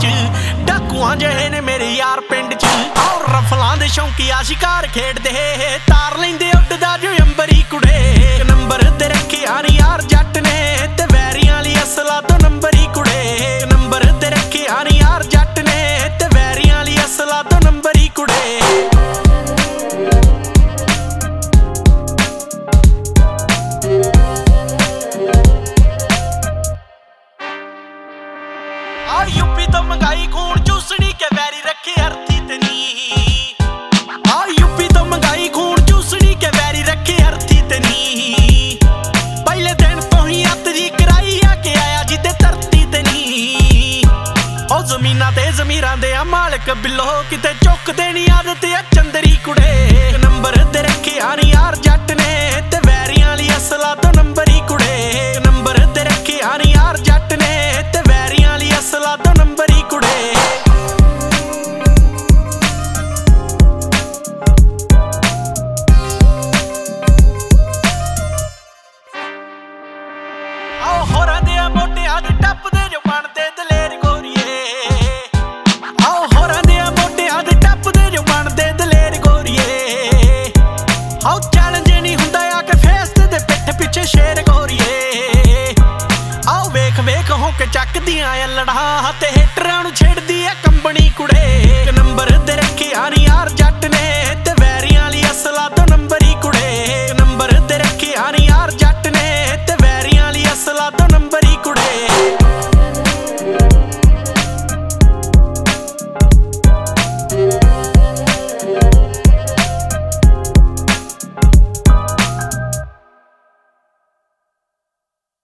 च डाकुआं जहे ने मेरे यार पिंड च और रफलां दे शौंकिया शिकार खेडदे तार लैंदे उड्डदा जो अंबरी कुड़े नंबर ते रखे आनी यार जट ने ते वैरियां ली असला तो नंबरी कुड़े नंबर ते रखे आनी यार जट ने ते वैरियां ली असला तो नंबरी कुड़े यूपी तो मंगाई खून चूसनी के वैरी रखे अर्थी तनी यूपी तो मंगाई खून चूसनी के वैरी रखे अर्थी तनी पहले दिन तो ही अत जी कराई आके आया जिदे धरती तनी ओ जमीना ते जमीरां दे मालक बिलो किते चुक